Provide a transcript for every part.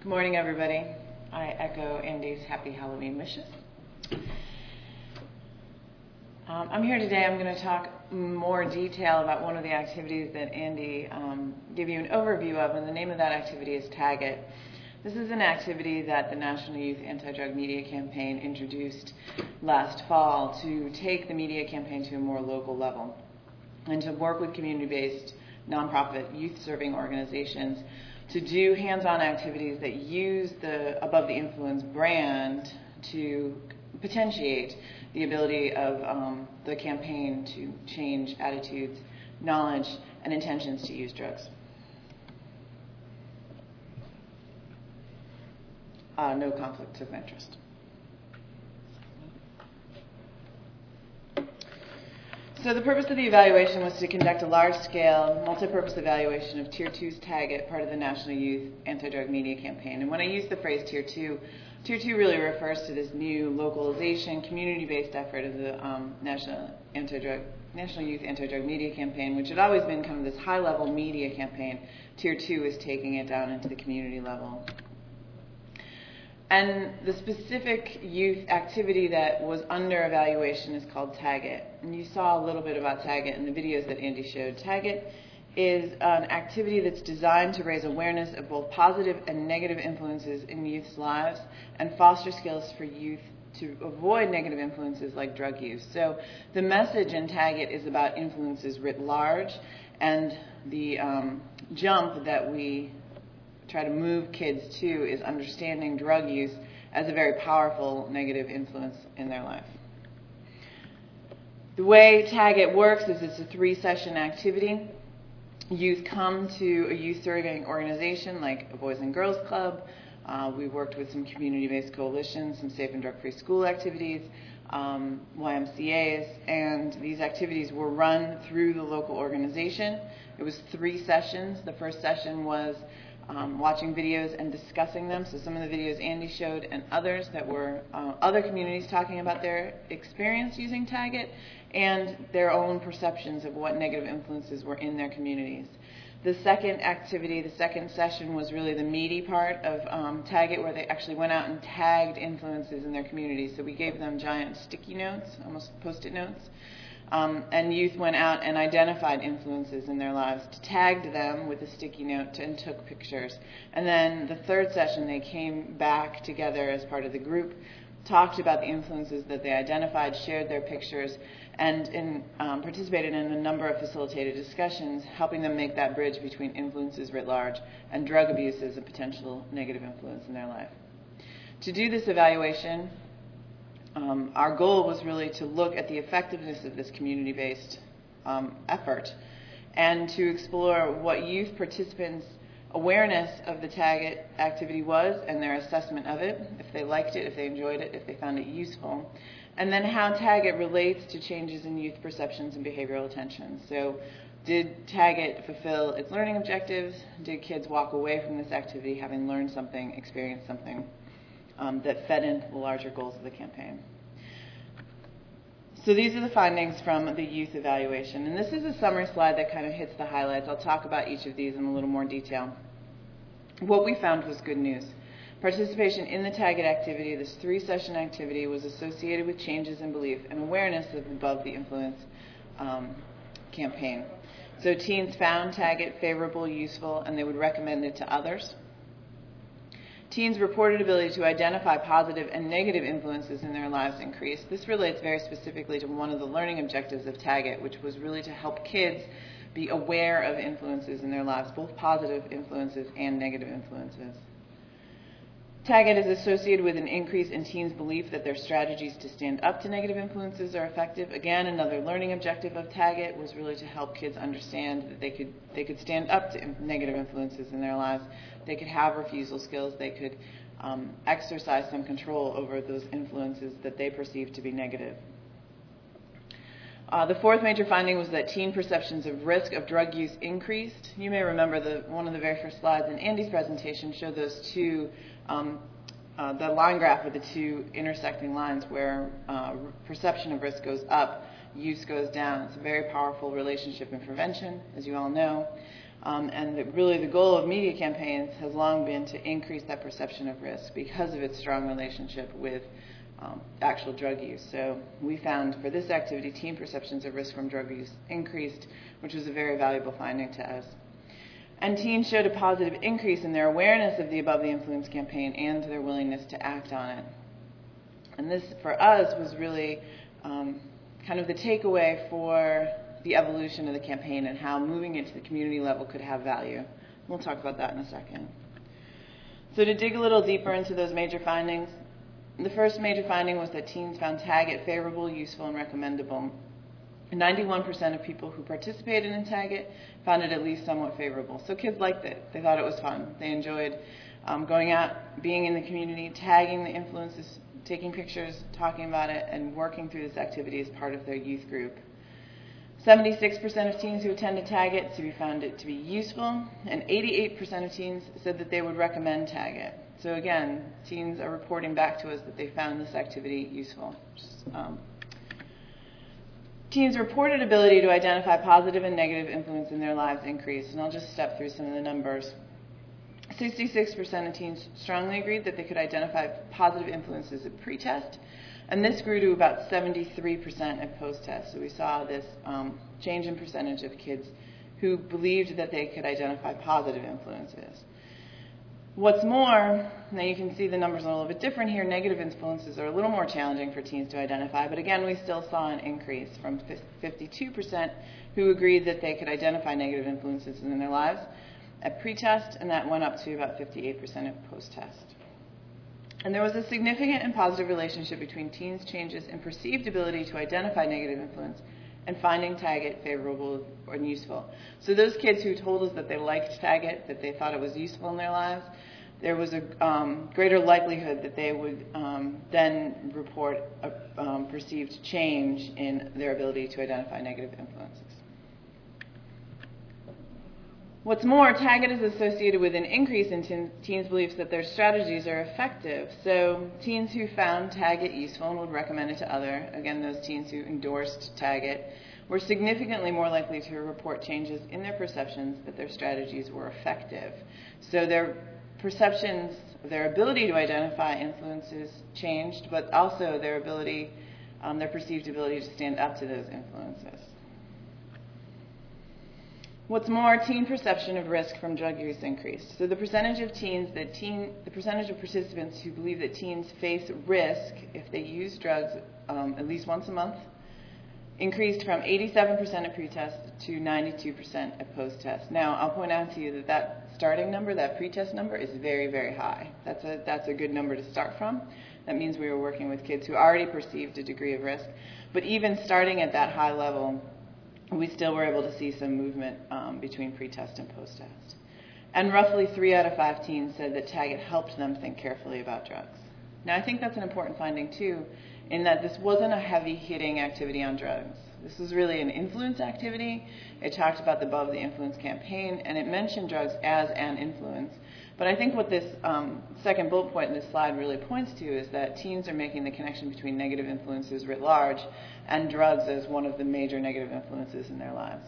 Good morning, everybody. I echo Andy's happy Halloween wishes. I'm here today. I'm going to talk more detail about one of the activities that Andy gave you an overview of, and the name of that activity is Tag It. This is an activity that the National Youth Anti-Drug Media Campaign introduced last fall to take the media campaign to a more local level and to work with community-based nonprofit youth-serving organizations to do hands-on activities that use the Above the Influence brand to potentiate the ability of the campaign to change attitudes, knowledge, and intentions to use drugs. No conflict of interest. So the purpose of the evaluation was to conduct a large-scale, multi-purpose evaluation of Tier 2's Tag It, part of the National Youth Anti-Drug Media Campaign. And when I use the phrase Tier 2 really refers to this new localization, community-based effort of the National Youth Anti-Drug Media Campaign, which had always been kind of this high-level media campaign. Tier 2 is taking it down into the community level. And the specific youth activity that was under evaluation is called Tag It. And you saw a little bit about Tag It in the videos that Andy showed. Tag It is an activity that's designed to raise awareness of both positive and negative influences in youth's lives and foster skills for youth to avoid negative influences like drug use. So the message in Tag It is about influences writ large, and the jump that we try to move kids to is understanding drug use as a very powerful negative influence in their life. The way Tag It works is it's a 3-session activity. Youth come to a youth-serving organization like a Boys and Girls Club. We worked with some community-based coalitions, some safe and drug-free school activities, YMCAs, and these activities were run through the local organization. It was 3 sessions. The first session was watching videos and discussing them. So some of the videos Andy showed and others that were other communities talking about their experience using Tag It and their own perceptions of what negative influences were in their communities. The second activity, the second session, was really the meaty part of Tag It, where they actually went out and tagged influences in their community. So we gave them giant sticky notes, almost Post-it notes, and youth went out and identified influences in their lives, tagged them with a sticky note, and took pictures. And then the third session, they came back together as part of the group, talked about the influences that they identified, shared their pictures, and participated in a number of facilitated discussions, helping them make that bridge between influences writ large and drug abuse as a potential negative influence in their life. To do this evaluation, our goal was really to look at the effectiveness of this community-based effort and to explore what youth participants' awareness of the Tag It activity was and their assessment of it, if they liked it, if they enjoyed it, if they found it useful, and then how Tag It relates to changes in youth perceptions and behavioral attention. So did Tag It fulfill its learning objectives? Did kids walk away from this activity having learned something, experienced something that fed into the larger goals of the campaign? So these are the findings from the youth evaluation. And this is a summary slide that kind of hits the highlights. I'll talk about each of these in a little more detail. What we found was good news. Participation in the Tag It activity, this 3-session activity, was associated with changes in belief and awareness of Above the Influence campaign. So teens found Tag It favorable, useful, and they would recommend it to others. Teens' reported ability to identify positive and negative influences in their lives increased. This relates very specifically to one of the learning objectives of Tag It, which was really to help kids be aware of influences in their lives, both positive influences and negative influences. Tag It is associated with an increase in teens' belief that their strategies to stand up to negative influences are effective. Again, another learning objective of Tag It was really to help kids understand that they could stand up to negative influences in their lives. They could have refusal skills. They could exercise some control over those influences that they perceived to be negative. The fourth major finding was that teen perceptions of risk of drug use increased. You may remember one of the very first slides in Andy's presentation showed those two, the line graph with the 2 intersecting lines where perception of risk goes up, use goes down. It's a very powerful relationship in prevention, as you all know. And really the goal of media campaigns has long been to increase that perception of risk because of its strong relationship with actual drug use. So we found for this activity, teen perceptions of risk from drug use increased, which was a very valuable finding to us. And teens showed a positive increase in their awareness of the Above the Influence campaign and their willingness to act on it. And this, for us, was really kind of the takeaway for the evolution of the campaign and how moving it to the community level could have value. We'll talk about that in a second. So to dig a little deeper into those major findings, the first major finding was that teens found Taggit favorable, useful, and recommendable. 91% of people who participated in Taggit found it at least somewhat favorable. So kids liked it. They thought it was fun. They enjoyed going out, being in the community, tagging the influences, taking pictures, talking about it, and working through this activity as part of their youth group. 76% of teens who attended Taggit found it to be useful, and 88% of teens said that they would recommend Taggit. So again, teens are reporting back to us that they found this activity useful. Teens' reported ability to identify positive and negative influence in their lives increased, and I'll just step through some of the numbers. 66% of teens strongly agreed that they could identify positive influences at pre-test, and this grew to about 73% at post-test. So we saw this change in percentage of kids who believed that they could identify positive influences. What's more, now you can see the numbers are a little bit different here. Negative influences are a little more challenging for teens to identify, but again, we still saw an increase from 52% who agreed that they could identify negative influences in their lives at pre-test, and that went up to about 58% at post-test. And there was a significant and positive relationship between teens' changes in perceived ability to identify negative influence and finding Taggit favorable and useful. So those kids who told us that they liked Taggit, that they thought it was useful in their lives, there was a greater likelihood that they would then report a perceived change in their ability to identify negative influences. What's more, Taggit is associated with an increase in teens' beliefs that their strategies are effective. So teens who found Taggit useful and would recommend it to others, again, those teens who endorsed Taggit, were significantly more likely to report changes in their perceptions that their strategies were effective. So their perceptions, their ability to identify influences changed, but also their ability, their perceived ability to stand up to those influences. What's more, teen perception of risk from drug use increased. So the percentage of the percentage of participants who believe that teens face risk if they use drugs at least once a month increased from 87% at pre-test to 92% at post-test. Now, I'll point out to you that that starting number, that pre-test number, is very, very high. That's a good number to start from. That means we were working with kids who already perceived a degree of risk. But even starting at that high level, we still were able to see some movement between pre-test and post-test. And roughly 3 out of 5 teens said that Taggit helped them think carefully about drugs. Now, I think that's an important finding, too, in that this wasn't a heavy-hitting activity on drugs. This was really an influence activity. It talked about the Above the Influence campaign, and it mentioned drugs as an influence. But I think what this second bullet point in this slide really points to is that teens are making the connection between negative influences writ large and drugs as one of the major negative influences in their lives.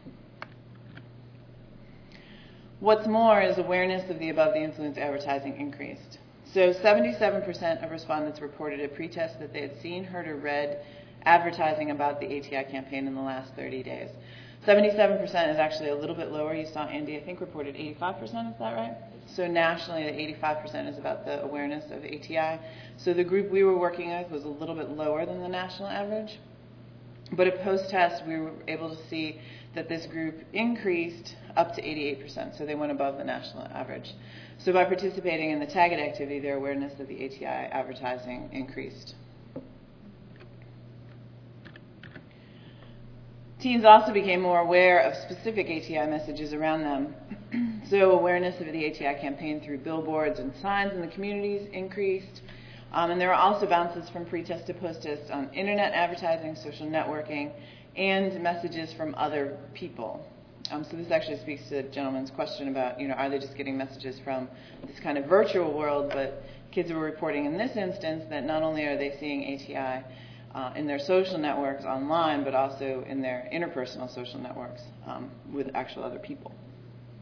What's more is awareness of the Above the Influence advertising increased. So 77% of respondents reported at pretest that they had seen, heard, or read advertising about the ATI campaign in the last 30 days. 77% is actually a little bit lower. You saw Andy, I think, reported 85%, is that right? So nationally, the 85% is about the awareness of ATI. So the group we were working with was a little bit lower than the national average. But at post-test, we were able to see that this group increased up to 88%, so they went above the national average. So by participating in the Taggit activity, their awareness of the ATI advertising increased. Teens also became more aware of specific ATI messages around them. So awareness of the ATI campaign through billboards and signs in the communities increased. And there were also bounces from pre-test to post-test on internet advertising, social networking, and messages from other people. So this actually speaks to the gentleman's question about, are they just getting messages from this kind of virtual world, but kids were reporting in this instance that not only are they seeing ATI in their social networks online, but also in their interpersonal social networks with actual other people.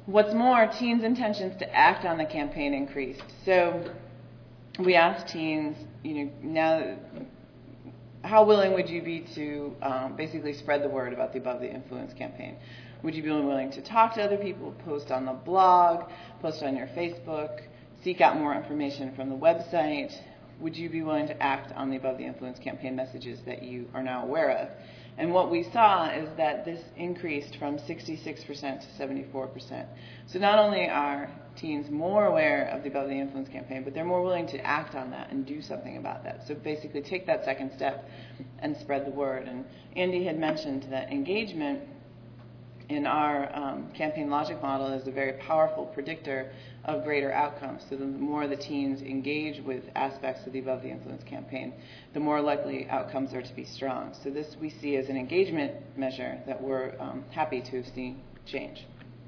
What's more, teens' intentions to act on the campaign increased. So we asked teens, now, how willing would you be to basically spread the word about the Above the Influence campaign? Would you be willing to talk to other people, post on the blog, post on your Facebook, seek out more information from the website? Would you be willing to act on the Above the Influence campaign messages that you are now aware of? And what we saw is that this increased from 66% to 74%. So not only are teens more aware of the Above the Influence campaign, but they're more willing to act on that and do something about that. So basically take that second step and spread the word. And Andy had mentioned that engagement in our campaign logic model is a very powerful predictor of greater outcomes. So the more the teens engage with aspects of the Above the Influence campaign, the more likely outcomes are to be strong. So this we see as an engagement measure that we're happy to have seen change.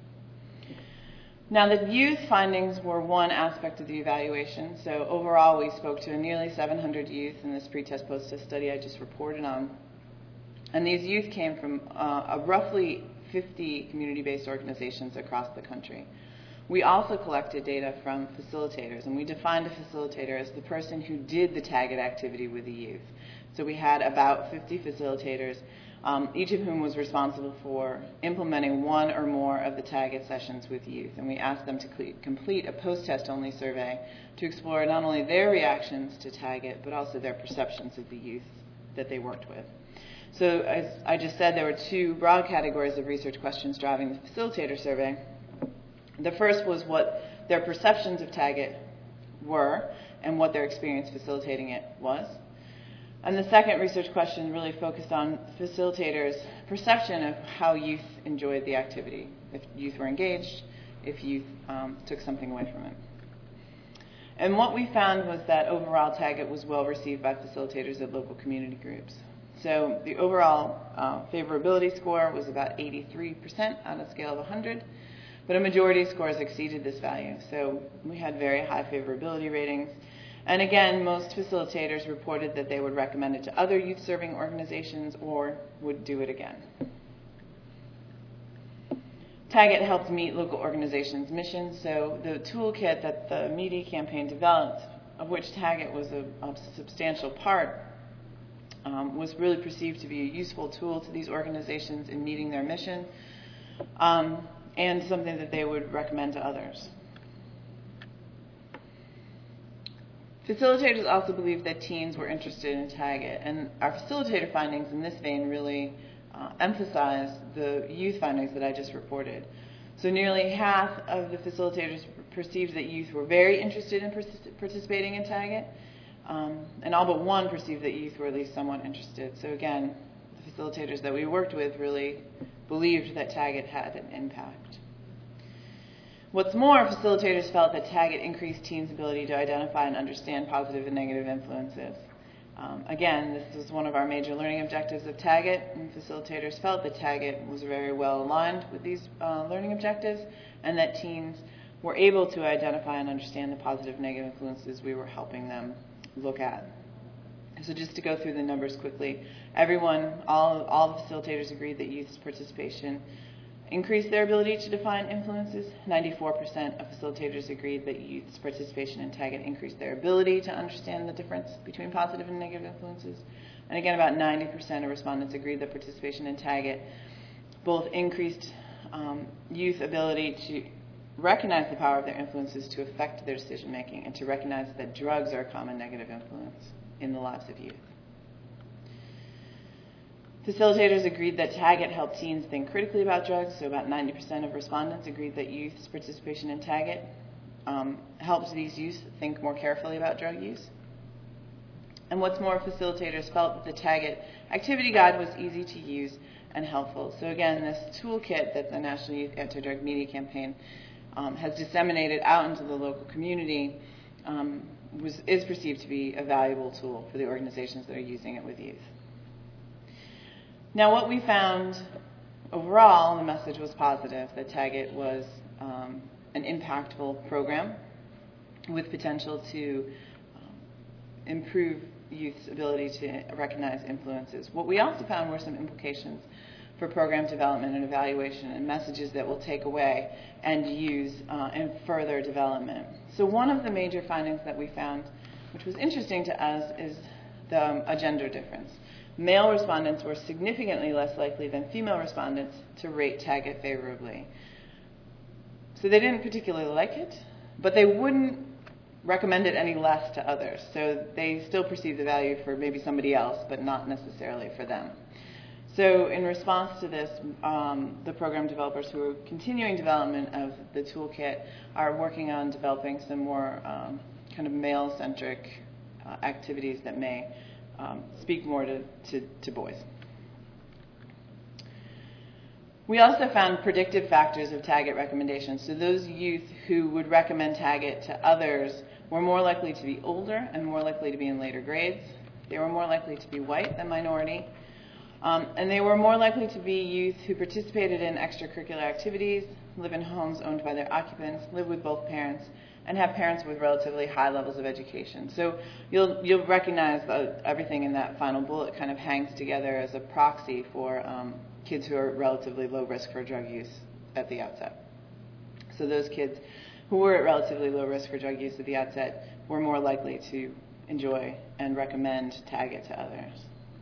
Now, the youth findings were one aspect of the evaluation. So overall, we spoke to nearly 700 youth in this pre-test, post-test study I just reported on. And these youth came from roughly 50 community-based organizations across the country. We also collected data from facilitators, and we defined a facilitator as the person who did the TAGIT activity with the youth. So we had about 50 facilitators, each of whom was responsible for implementing one or more of the TAGIT sessions with youth. And we asked them to complete a post-test only survey to explore not only their reactions to TAGIT, but also their perceptions of the youth that they worked with. So as I just said, there were two broad categories of research questions driving the facilitator survey. The first was what their perceptions of TAGIT were and what their experience facilitating it was. And the second research question really focused on facilitators' perception of how youth enjoyed the activity, if youth were engaged, if youth took something away from it. And what we found was that overall TAGIT was well received by facilitators at local community groups. So the overall favorability score was about 83% on a scale of 100, but a majority of scores exceeded this value. So we had very high favorability ratings. And again, most facilitators reported that they would recommend it to other youth-serving organizations or would do it again. TAGIT helped meet local organizations' missions. So the toolkit that the media campaign developed, of which TAGIT was a substantial part, was really perceived to be a useful tool to these organizations in meeting their mission, and something that they would recommend to others. Facilitators also believed that teens were interested in TAGIT, and our facilitator findings in this vein really emphasize the youth findings that I just reported. So nearly half of the facilitators perceived that youth were very interested in participating in TAGIT, and all but one perceived that youth were at least somewhat interested. So again, the facilitators that we worked with really believed that TAGIT had an impact. What's more, facilitators felt that TAGIT increased teens' ability to identify and understand positive and negative influences. Again, this was one of our major learning objectives of TAGIT, and facilitators felt that TAGIT was very well aligned with these learning objectives, and that teens were able to identify and understand the positive and negative influences we were helping them look at. So just to go through the numbers quickly, all the facilitators agreed that youth's participation increased their ability to define influences. 94% of facilitators agreed that youth's participation in TAGIT increased their ability to understand the difference between positive and negative influences. And again, about 90% of respondents agreed that participation in TAGIT both increased youth ability to recognize the power of their influences to affect their decision making and to recognize that drugs are a common negative influence in the lives of youth. Facilitators agreed that TAGIT helped teens think critically about drugs, so about 90% of respondents agreed that youth's participation in TAGIT helped these youth think more carefully about drug use. And what's more, facilitators felt that the TAGIT activity guide was easy to use and helpful. So again, this toolkit that the National Youth Anti-Drug Media Campaign has disseminated out into the local community is perceived to be a valuable tool for the organizations that are using it with youth. Now, what we found overall, the message was positive, that TAGIT was an impactful program with potential to improve youth's ability to recognize influences. What we also found were some implications for program development and evaluation, and messages that we'll take away and use in further development. So one of the major findings that we found, which was interesting to us, is a gender difference. Male respondents were significantly less likely than female respondents to rate Taggart favorably. So they didn't particularly like it, but they wouldn't recommend it any less to others. So they still perceive the value for maybe somebody else, but not necessarily for them. So in response to this, the program developers who are continuing development of the toolkit are working on developing some more kind of male-centric activities that may speak more to boys. We also found predictive factors of Taggart recommendations. So those youth who would recommend Taggart to others were more likely to be older and more likely to be in later grades. They were more likely to be white than minority. And they were more likely to be youth who participated in extracurricular activities, live in homes owned by their occupants, live with both parents, and have parents with relatively high levels of education. So you'll recognize that everything in that final bullet kind of hangs together as a proxy for kids who are relatively low risk for drug use at the outset. So those kids who were at relatively low risk for drug use at the outset were more likely to enjoy and recommend Taggart to others.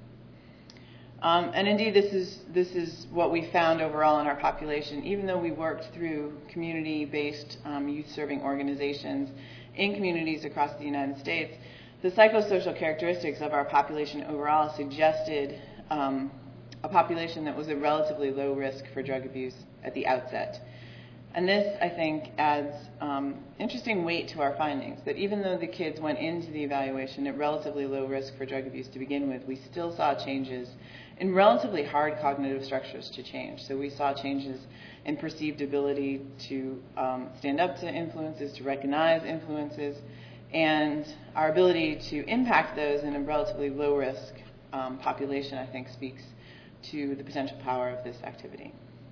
And indeed, this is what we found overall in our population. Even though we worked through community-based youth-serving organizations in communities across the United States, the psychosocial characteristics of our population overall suggested a population that was at relatively low risk for drug abuse at the outset. And this, I think, adds interesting weight to our findings, that even though the kids went into the evaluation at relatively low risk for drug abuse to begin with, we still saw changes in relatively hard cognitive structures to change. So we saw changes in perceived ability to stand up to influences, to recognize influences, and our ability to impact those in a relatively low risk population, I think, speaks to the potential power of this activity.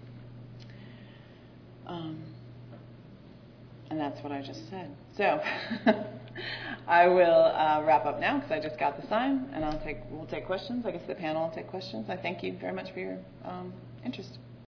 And that's what I just said. So I will wrap up now because I just got the sign, and we'll take questions. I guess the panel will take questions. I thank you very much for your interest.